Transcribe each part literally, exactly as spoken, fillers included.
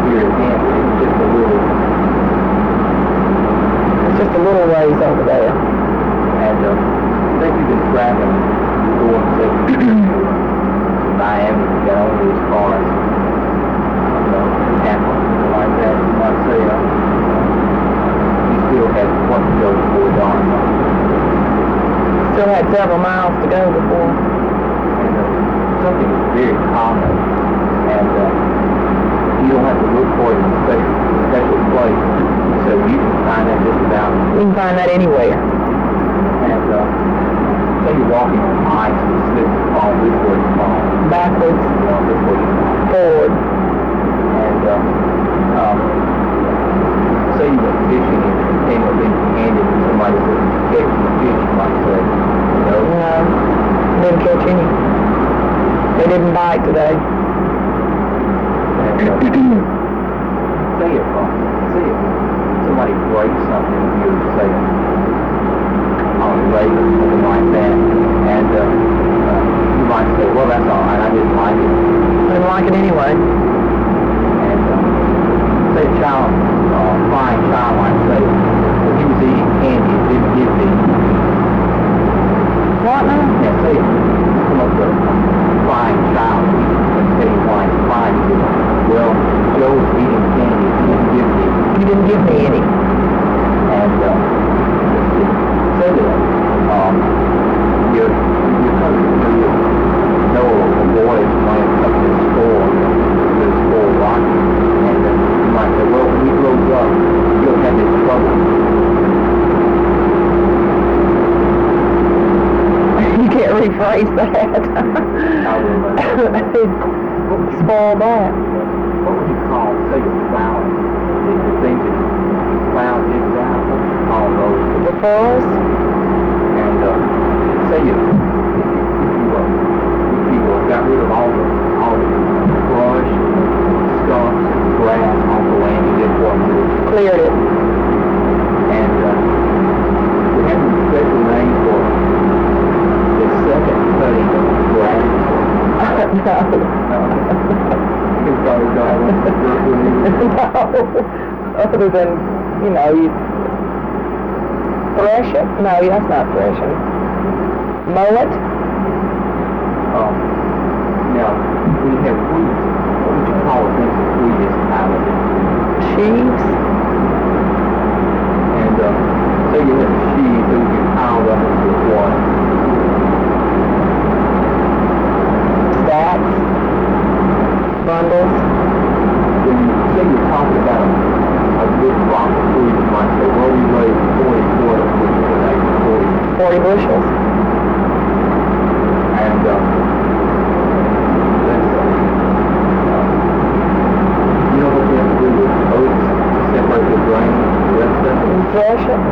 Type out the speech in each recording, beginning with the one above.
here again, it's just a little, It's just a little ways over there. and uh, say you've been traveling, you're going say, to Miami, you got all these cars, you know, Tampa, something like that, you might say, uh, you still had what to go before dawn. Still had several miles to go before. And uh, something is very common, and uh, you don't have to look for it in a special, special place, so you can find that just about. You can find that anywhere. And uh, say you're walking on ice and slip and fall, this way you fall. Backwards, You know, this way you fall. forward. And uh, um, say you went fishing and came up empty-handed and somebody was catching the fish, you might say, you know. No, didn't catch any. They didn't bite today. And, uh, say if, uh, say if somebody breaks something in your, say, on a lake or something like that, and uh, uh, you might say, well, that's all right, I didn't like it. I didn't like it anyway. And uh, say a child, uh, fine child might say, well, he was eating candy and didn't give it. What now? Yeah, say, come up with a fine child, and say why it's fine. He goes, well, Joe was eating candy and didn't give me. You didn't give me any. And uh, say that um, you're, you're coming to know a boy is playing something in school, the school rocket, and uh, you might say, well, when he grows up, he'll have his trouble. You can't rephrase that. I will. Spoil that. What would you call, say, a clown? If you think that clown is out, what would you call those? The forest? And uh, say you, if you, if you, uh, if you uh, got rid of all the, all the brush and skunks and grass off the land, you did what to it. Cleared it. And uh, we have a special name for the second cutting of grass. No. You probably don't have one for the No. Other than, you know, you thresh it? No, that's not threshing. Mow it? Um, now, when you have wheat, what would you call a piece of wheat this time of it? Sheaves? And uh, say you have a sheave that would be piled up into the water. Stacks? Bundles? When you say you're talking about a, a good crop of wheat, you might say, well, we raised forty quarters, which is an acre forty. Forty bushels? And uh, that's, uh, you know what you have to do with oats to separate the grain from the rest of it? And thresh it?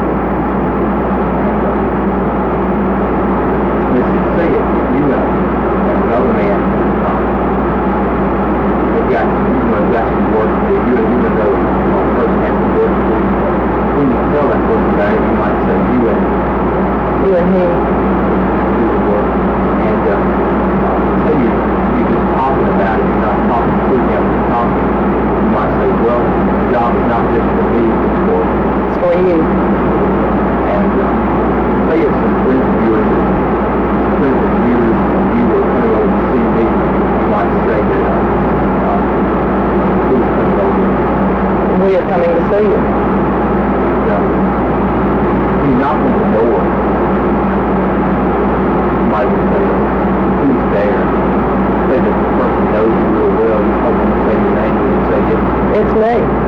Listen, say it, you and another man, uh, have got, you know, got some work to do, you and you and another uh, person have some work to do. When you tell that person about it, you might say, you and You and he. do the work. And uh, uh, say you, you're just talking about it, you're not talking to him, you're talking. You might say, well, the job is not just for me, it's for, It's for you. and uh, say it's some friends of yours, some friends of yours, you were coming over to see me, you might say that, uh, uh, who's coming over? We are coming to see you. And, uh, you knock on the door, you might say, who's there? Say that the person knows you real well, you told them to say your name, and you say, yeah, It's me.